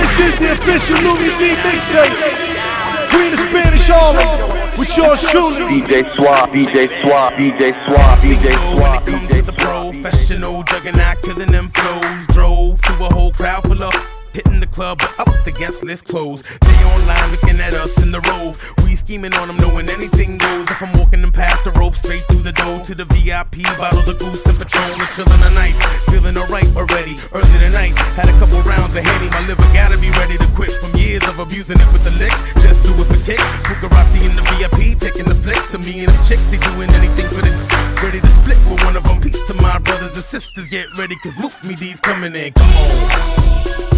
This is the official Louis V mixtape. Queen of Spanish Harlem with yours truly. DJ Swap, DJ Swap, DJ Swap, DJ Swap. When it comes to the professional juggernaut, killing them flows. Drove to a whole crowd full of hitting the club, but up the guest list closed. They online looking at us in the Rove. We scheming on them, knowing anything goes. If I'm walking them past the rope, straight through the door to the VIP, bottles of Goose and Patron, and chilling the night, feeling alright already. Early tonight, had a couple rounds of Henny. My liver gotta be ready to quit from years of abusing it with the licks. Just do it for kicks. Bugatti in the VIP, taking the flicks of me and them chicks. They doing anything for the ready to split with one of them. Peace to my brothers and sisters, get ready, cause Luke me D's coming in. Come on.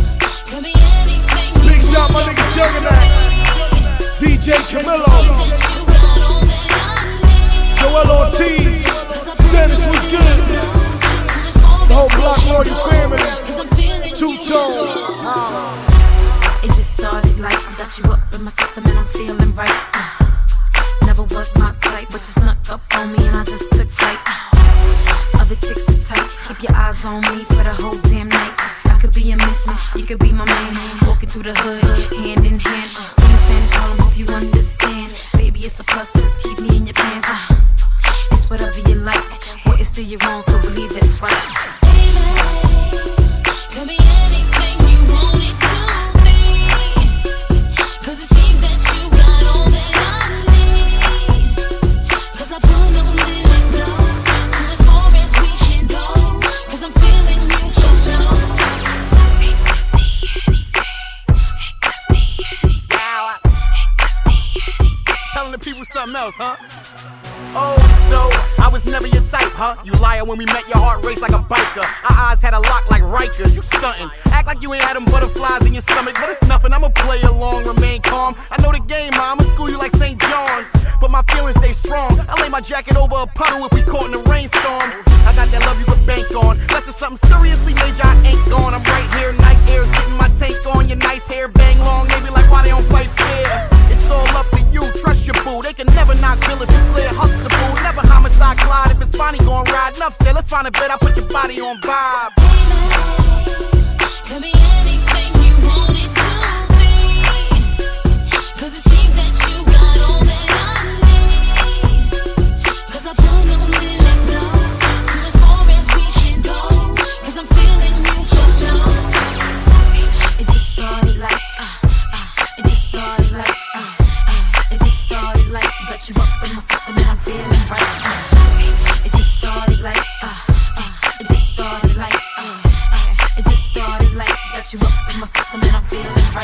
Big shout my nigga Juggernaut, DJ Camilo, Joel Ortiz, Dennis was good. The whole Block Royal family, two-tone. It just started like I got you up in my system and I'm feeling right. Never was my type, but you snuck up on me and I just took flight. Other chicks is tight, keep your eyes on me for the whole damn night. I could be a miss, you could be my man. Walking through the hood, hand in hand. Queen of Spanish Harlem, hope you understand. Baby, it's a plus, just keep me in your pants. It's whatever you like, what you say you're wrong, so believe that it's right. Could be anything you want it to be, cause it seems that you got all that I need. Cause I put no limits to as far as we can go, cause I'm feeling you for sure. Telling the people something else, huh? Oh, so I was never your type, huh? You liar, when we met your heart raced like a biker. Our eyes had a lock like Riker, you stuntin'. Act like you ain't had them butterflies in your stomach, but it's nothing, I'ma play along, remain calm. I know the game, I'ma school you like St. John's, but my feelings stay strong. I lay my jacket over a puddle if we caught in a rainstorm. I got that love you could bank on, unless it's something seriously major, I ain't gone. I'm right here, night airs, getting my tank on. Your nice hair, bang long, maybe like why they don't fight fair. It's all up to you, trust your boo. They can never knock Bill if you clear, hustle the boo. Never homicide glide, if it's Bonnie gon' ride. Enough said, let's find a bed, I put your body on vibe. Could be anything you want it to be, cause it seems that you got all that I need. Cause I put no limits to as far as we can go, cause I'm feeling you for sure. It just started like, it just started like, it just started like, got you up in my system and I'm feeling right. It just started like, it just started like, it just started like, got you up in my system and I'm feeling right.